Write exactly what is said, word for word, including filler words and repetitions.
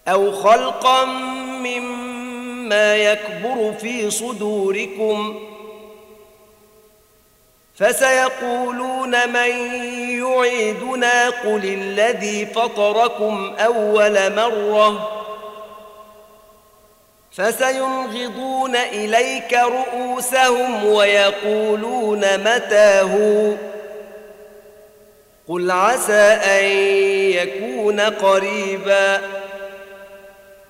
أو خلقا مما يكبر في صدوركم فسيقولون من يعيدنا قل الذي فطركم أول مرة فسينغضون إليك رؤوسهم ويقولون متى هو قل عسى أن يكون قريبا